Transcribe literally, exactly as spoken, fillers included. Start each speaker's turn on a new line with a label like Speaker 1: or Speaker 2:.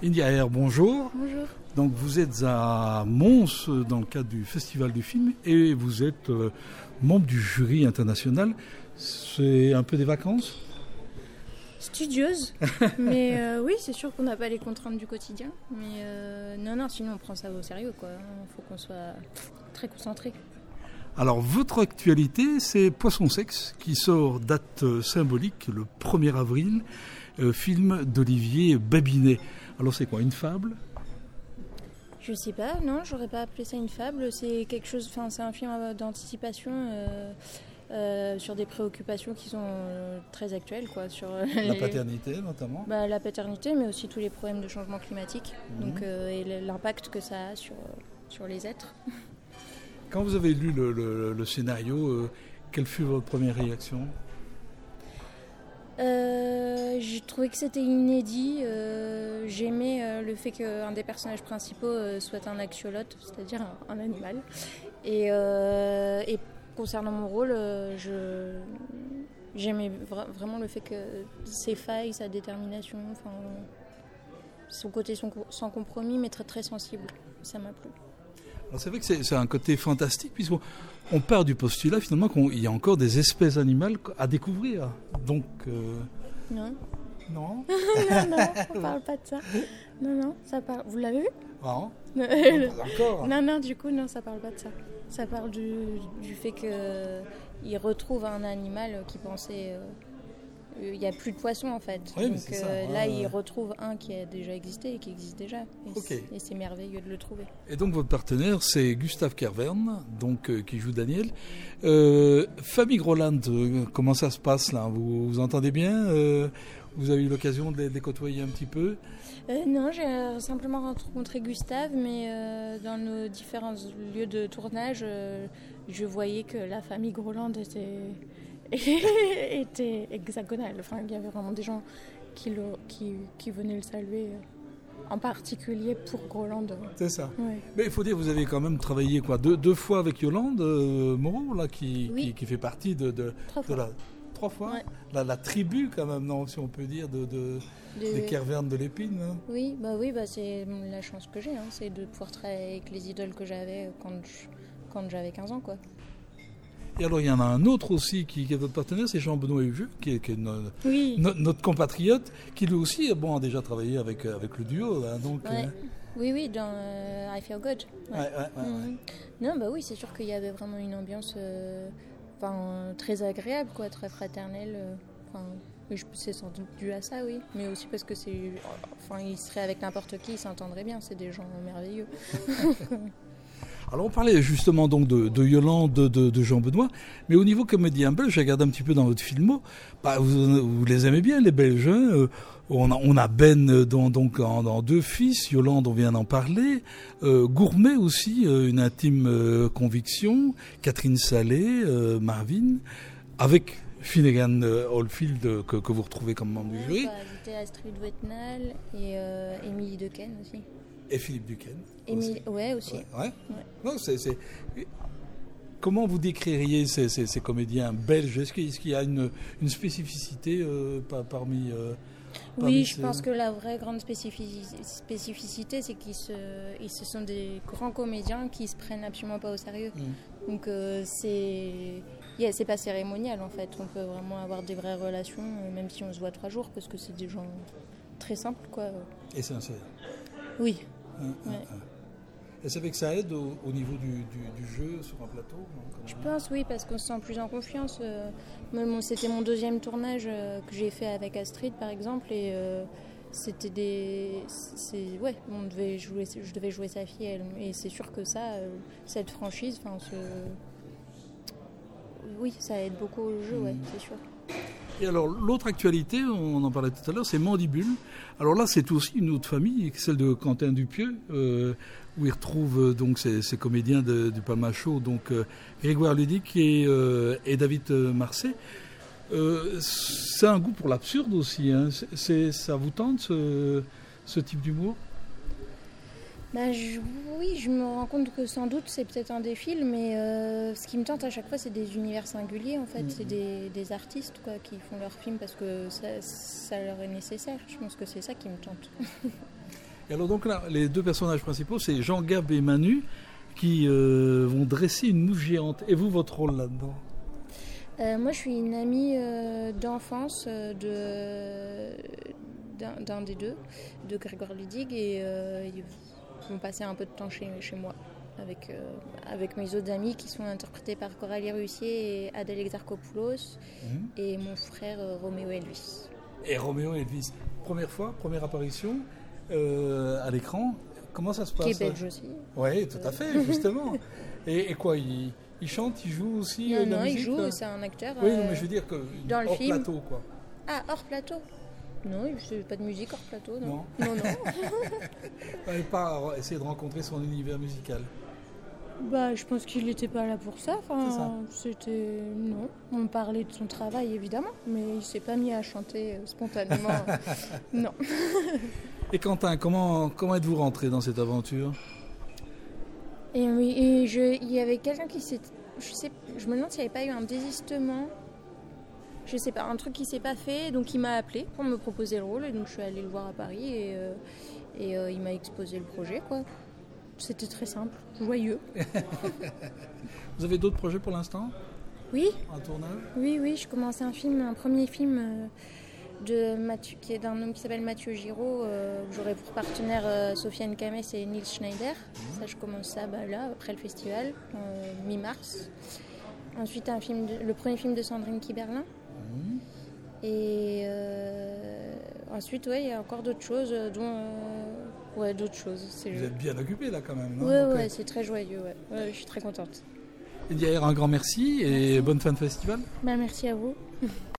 Speaker 1: India Air, bonjour.
Speaker 2: Bonjour.
Speaker 1: Donc vous êtes à Mons dans le cadre du Festival du film et vous êtes euh, membre du jury international. C'est un peu des vacances ?
Speaker 2: Studieuse, mais euh, oui, c'est sûr qu'on n'a pas les contraintes du quotidien. Mais euh, non, non, sinon on prend ça au sérieux, quoi. Il faut qu'on soit très concentré.
Speaker 1: Alors votre actualité, c'est Poisson Sexe qui sort date symbolique le premier avril, euh, film d'Olivier Babinet. Alors c'est quoi, une fable ?
Speaker 2: Je sais pas, non, j'aurais pas appelé ça une fable. C'est quelque chose, enfin, c'est un film d'anticipation. Euh, Euh, sur des préoccupations qui sont euh, très actuelles, quoi, sur euh,
Speaker 1: la
Speaker 2: les...
Speaker 1: paternité notamment.
Speaker 2: Bah, la paternité, mais aussi tous les problèmes de changement climatique, mmh. donc, euh, et l'impact que ça a sur, euh, sur les êtres.
Speaker 1: Quand vous avez lu le, le, le scénario, euh, quelle fut votre première réaction ?
Speaker 2: euh, J'ai trouvé que c'était inédit. Euh, j'aimais euh, le fait qu'un des personnages principaux euh, soit un axolote, c'est-à-dire un, un animal. Et, euh, et concernant mon rôle, euh, je, j'aimais vra- vraiment le fait que ses failles, sa détermination, enfin, son côté sans, sans compromis, mais très très sensible. Ça m'a plu.
Speaker 1: Alors c'est vrai que c'est, c'est un côté fantastique, puisqu'on on part du postulat finalement qu'il y a encore des espèces animales à découvrir. Donc. Euh...
Speaker 2: Non.
Speaker 1: Non.
Speaker 2: non, non, on parle pas de ça. Non, non, ça parle. Vous l'avez vu ?
Speaker 1: Non. non, pas encore.
Speaker 2: Non, non, du coup, non, ça parle pas de ça. Ça parle du, du fait qu'il retrouve un animal qui pensait... Il euh, n'y a plus de poissons, en fait.
Speaker 1: Oui,
Speaker 2: donc
Speaker 1: c'est ça.
Speaker 2: euh,
Speaker 1: Ah,
Speaker 2: là,
Speaker 1: ouais.
Speaker 2: il retrouve un qui a déjà existé et qui existe déjà. Et,
Speaker 1: okay.
Speaker 2: c'est, et c'est merveilleux de le trouver.
Speaker 1: Et donc, votre partenaire, c'est Gustave Kervern, donc, euh, qui joue Daniel. Euh, Famille Groland, euh, comment ça se passe, là ? Vous vous entendez bien ? euh, Vous avez eu l'occasion de les, de les côtoyer un petit peu ?
Speaker 2: Euh, non, j'ai simplement rencontré Gustave, mais euh, dans nos différents lieux de tournage, euh, je voyais que la famille Groland était, était hexagonale. Enfin, il y avait vraiment des gens qui, le, qui, qui venaient le saluer, en particulier pour Groland.
Speaker 1: C'est ça.
Speaker 2: Ouais.
Speaker 1: Mais il faut dire, vous avez quand même travaillé quoi, deux, deux fois avec Yolande euh, Moreau, là, qui,
Speaker 2: oui.
Speaker 1: qui, qui fait partie de, de, de la... Trois fois
Speaker 2: ouais.
Speaker 1: la, la tribu, quand même, non, si on peut dire, de, de, de... des Kervern de l'Épine. Hein.
Speaker 2: Oui, bah oui bah c'est la chance que j'ai, hein, c'est de pouvoir travailler avec les idoles que j'avais quand, je, quand j'avais quinze ans, quoi.
Speaker 1: Et alors, il y en a un autre aussi qui, qui est votre partenaire, c'est Jean-Benoît Hugeux, qui est, qui est no,
Speaker 2: oui.
Speaker 1: no, notre compatriote, qui lui aussi bon, a déjà travaillé avec, avec le duo. Hein, donc,
Speaker 2: ouais.
Speaker 1: euh...
Speaker 2: Oui, oui, dans euh, I Feel Good.
Speaker 1: Ouais. Ouais, ouais,
Speaker 2: mmh.
Speaker 1: ouais.
Speaker 2: Non, bah oui, c'est sûr qu'il y avait vraiment une ambiance... Euh... Enfin, très agréable, quoi, très fraternel. Enfin, c'est sans doute dû à ça, oui. Mais aussi parce que c'est... Enfin, il serait avec n'importe qui, il s'entendrait bien. C'est des gens merveilleux.
Speaker 1: Alors, on parlait justement donc de, de Yolande, de, de, de Jean-Benoît. Mais au niveau comédien belge, j'ai regardé un petit peu dans votre filmo. Bah, vous, vous les aimez bien, les Belges. Hein, on, a, on a Ben dans, donc, en, dans Deux Fils. Yolande, on vient d'en parler. Euh, Gourmet aussi, euh, une intime euh, conviction. Catherine Salé, euh, Marvin. Avec Finnegan euh, Oldfield euh, que, que vous retrouvez comme membre
Speaker 2: ouais,
Speaker 1: du jury.
Speaker 2: On peut ajouter Astrid Wetnal et euh, Émilie Dequesne aussi.
Speaker 1: Et Philippe Duquesne.
Speaker 2: Émile, ouais, aussi.
Speaker 1: Ouais. ouais.
Speaker 2: ouais.
Speaker 1: Non, c'est, c'est... Comment vous décririez ces, ces, ces comédiens belges ? Est-ce qu'il, est-ce qu'il y a une, une spécificité euh, parmi... Euh, parmi
Speaker 2: oui, je
Speaker 1: ces...
Speaker 2: pense que la vraie grande spécificité, spécificité c'est qu'ils se, ils, ce sont des grands comédiens qui se prennent absolument pas au sérieux. Mmh. Donc euh, c'est... Yeah, c'est pas cérémonial en fait. On peut vraiment avoir des vraies relations, même si on se voit trois jours, parce que c'est des gens très simples, quoi.
Speaker 1: Et sincères.
Speaker 2: Oui.
Speaker 1: Hein,
Speaker 2: ouais.
Speaker 1: hein, hein. Et c'est vrai que ça aide au, au niveau du, du, du jeu sur un plateau ?
Speaker 2: Je pense, oui, parce qu'on se sent plus en confiance. Euh, moi, c'était mon deuxième tournage euh, que j'ai fait avec Astrid, par exemple, et euh, c'était des... C'est, ouais, on devait jouer, je devais jouer sa fille, elle, et c'est sûr que ça, euh, cette franchise, enfin, ce... oui, ça aide beaucoup au jeu, ouais, c'est sûr.
Speaker 1: Et alors, l'autre actualité, on en parlait tout à l'heure, c'est Mandibule. Alors là, c'est aussi une autre famille, celle de Quentin Dupieux, euh, où il retrouve euh, donc ces, ces comédiens de, du Palma Show, donc euh, Grégoire Ludic et, euh, et David Marseille. Euh, c'est un goût pour l'absurde aussi, hein. c'est, c'est, ça vous tente, ce, ce type d'humour ?
Speaker 2: Bah, je, oui, je me rends compte que sans doute c'est peut-être un défi, mais euh, ce qui me tente à chaque fois, c'est des univers singuliers, en fait. Mmh. C'est des, des artistes, quoi, qui font leurs films parce que ça, ça leur est nécessaire. Je pense que c'est ça qui me tente.
Speaker 1: Et alors donc là, les deux personnages principaux, c'est Jean Gab et Manu, qui euh, vont dresser une mouche géante. Et vous, votre rôle là-dedans?
Speaker 2: euh, Moi, je suis une amie euh, d'enfance euh, de, d'un, d'un des deux, de Grégoire Ludig, et euh, ils vont passer un peu de temps chez, chez moi, avec, euh, avec mes autres amis qui sont interprétés par Coralie Russier et Adèle Exarchopoulos, mmh. et mon frère euh, Roméo Elvis.
Speaker 1: Et Roméo Elvis, première fois, première apparition euh, à l'écran. Comment ça se passe?
Speaker 2: Qui est belge aussi.
Speaker 1: Oui, tout à fait, justement. et, et quoi, il, il chante, il joue aussi
Speaker 2: Non,
Speaker 1: euh, de la
Speaker 2: non,
Speaker 1: musique,
Speaker 2: il joue,
Speaker 1: là?
Speaker 2: c'est un acteur.
Speaker 1: Oui,
Speaker 2: euh,
Speaker 1: mais je veux dire que
Speaker 2: dans le
Speaker 1: hors
Speaker 2: film.
Speaker 1: plateau, quoi.
Speaker 2: Ah, hors plateau? Non, il ne fait pas de musique hors plateau, non.
Speaker 1: Non,
Speaker 2: non. non.
Speaker 1: Il n'avait pas essayé de rencontrer son univers musical.
Speaker 2: Bah, je pense qu'il n'était pas là pour ça. Enfin,
Speaker 1: c'est ça.
Speaker 2: C'était... Non, on parlait de son travail, évidemment, mais il ne s'est pas mis à chanter spontanément. Non.
Speaker 1: Et Quentin, comment, comment êtes-vous rentré dans cette aventure?
Speaker 2: Et oui, et je, il y avait quelqu'un qui s'est... Je, sais, je me demande s'il n'y avait pas eu un désistement. Je sais pas, un truc qui s'est pas fait. Donc il m'a appelé pour me proposer le rôle. Et donc je suis allée le voir à Paris et, euh, et euh, il m'a exposé le projet, quoi. C'était très simple, joyeux.
Speaker 1: Vous avez d'autres projets pour l'instant?
Speaker 2: Oui.
Speaker 1: Un tournage? Oui,
Speaker 2: oui, je commençais un film, un premier film... Euh, de Mathieu, qui est d'un homme qui s'appelle Mathieu Giraud, euh, où j'aurai pour partenaire euh, Sofiane Kamès et Nils Schneider. Mmh. Ça, je commence ça bah, là, après le festival, euh, mi-mars. Ensuite, un film de, le premier film de Sandrine Kiberlin. Mmh. Et euh, ensuite, ouais, il y a encore d'autres choses, dont... Euh, ouais, d'autres choses. C'est
Speaker 1: Vous
Speaker 2: jeu.
Speaker 1: êtes bien occupé là quand même, non?
Speaker 2: Ouais, ouais, c'est très joyeux, ouais. Ouais, je suis très contente.
Speaker 1: Et d'ailleurs, un grand merci et
Speaker 2: merci.
Speaker 1: bonne fin de festival.
Speaker 2: Bah, merci à vous.